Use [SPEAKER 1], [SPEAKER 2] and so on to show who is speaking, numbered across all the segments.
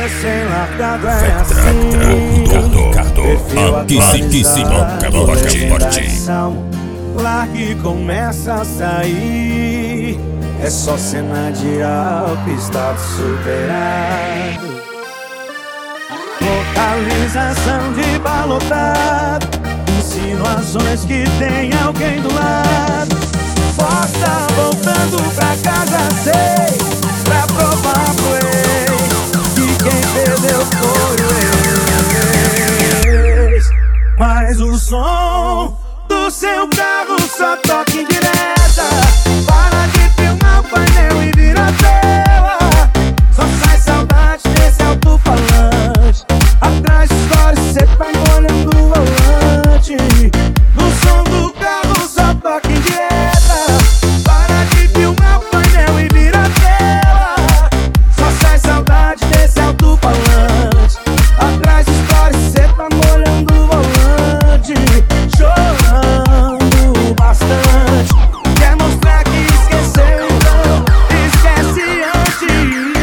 [SPEAKER 1] Recém largado é assim. Largue e começa a sair. É só cena de álcool, estado superado. Localização de balotado, insinuações que tem alguém do lado. Força voltando pra casa, sei, pra provar pro ex que quem perdeu foi o ex. Mas o som do seu carro só toca em direta. Para de filmar o painel e vira tela. Só sai saudade desse alto-falante. Atrás de história cê vai olhando o volante. No som do carro só toca em direta. Para de filmar o painel e vira tela. Só sai saudade desse alto-falante. Atrás de história cê tá molhando o volante. Chorando bastante. Quer mostrar que esqueceu, então esquece antes.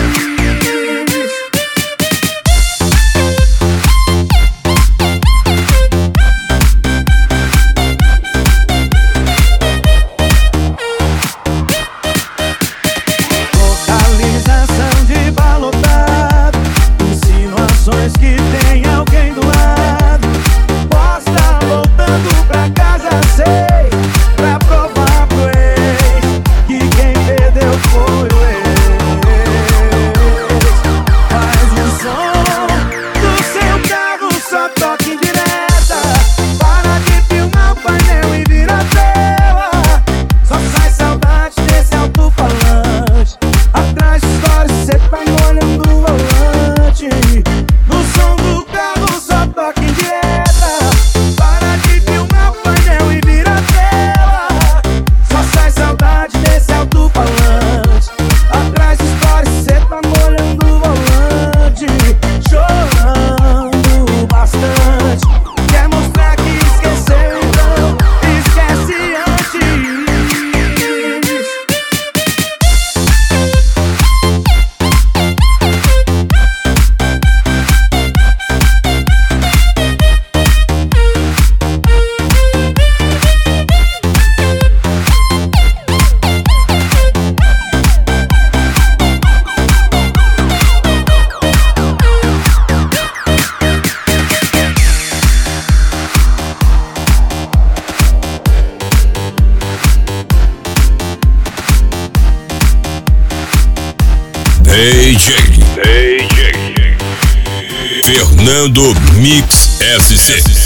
[SPEAKER 1] Localização de balotado, insinuações que tem alguém do lado. Posta voltando pra casa, sei, pra provar pro ex que quem perdeu foi o ex. Mas o som do seu carro só toca em direta. Para de filmar o painel e vira tela. Só sai saudade desse alto-falante. Atrás de história cê vai olhando o volante. No som do carro só toca em direta. Para de filmar o painel e vira tela. Só sai saudade desse alto-falante. Atrás de história cê tá molhando o volante. Chorando bastante. Quer mostrar que esqueceu, então esquece antes.
[SPEAKER 2] DJ Fernando Mix SC.